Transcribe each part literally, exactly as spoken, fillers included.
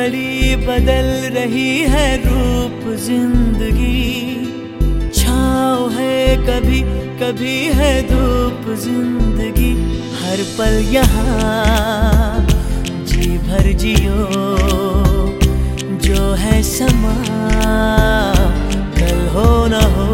घड़ी बदल रही है रूप जिंदगी, छाँव है कभी कभी है धूप जिंदगी। हर पल यहाँ जी भर जियो, जो है समा कल हो न हो।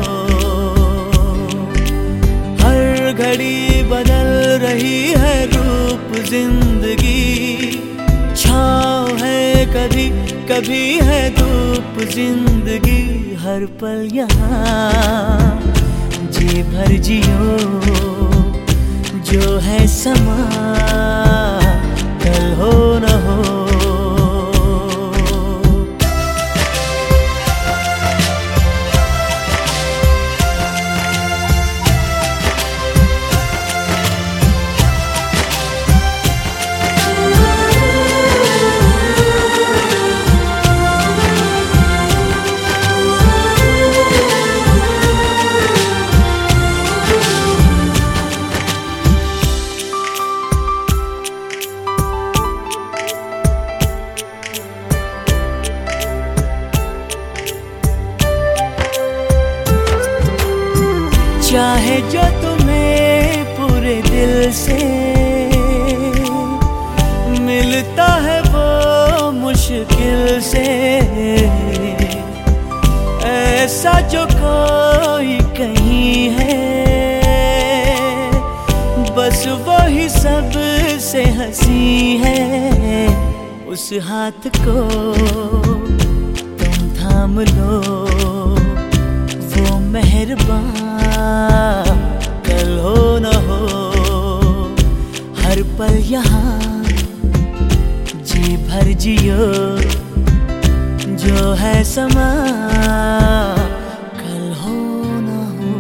हर घड़ी बदल रही है रूप जिंदगी, छाँव है कभी कभी है धूप जिंदगी। हर पल यहाँ जी भर जियो, जो है समा कल हो न हो। चाहे जो तुम्हें पूरे दिल से मिलता है वो मुश्किल से, ऐसा जो कोई कहीं है बस वो ही सब से हंसी है। उस हाथ को तुम थाम लो, वो मेहरबान कल हो न हो। हर पल यहाँ जी भर जियो, जो है समा कल हो न हो।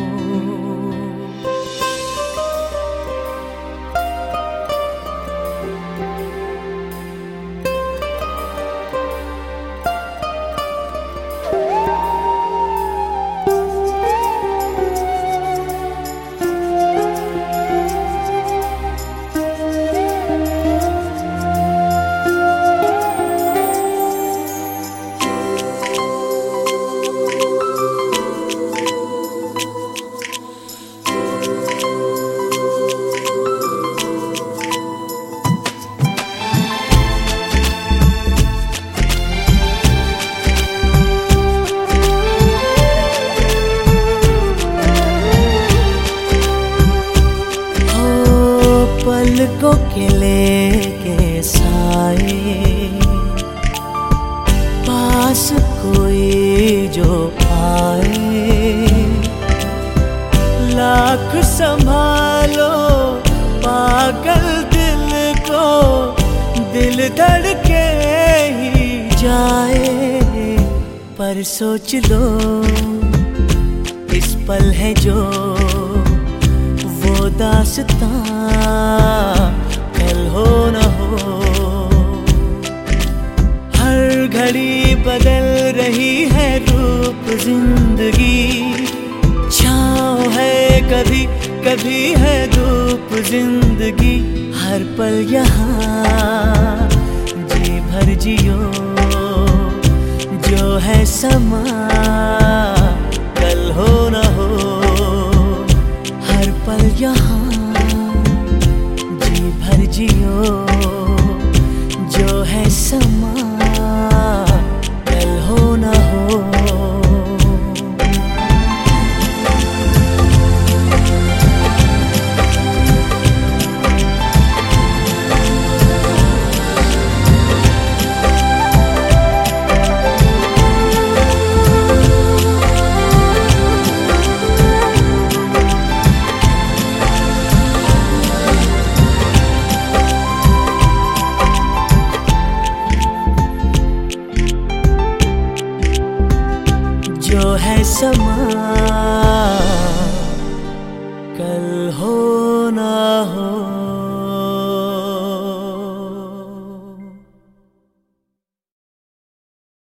पलकों के लेके साए, पास कोई जो आए। लाख संभालो पागल दिल को, दिल धड़के ही जाए। पर सोच लो इस पल है जो वो दास्तां कल हो न हो। हर घड़ी बदल रही है रूप जिंदगी, छाँव है कभी कभी है धूप जिंदगी। हर पल यहाँ जी भर जियो, जो है समा कल हो न हो। हर पल यहाँ जी भर जियो, जो है समा कल हो न हो। जो है समा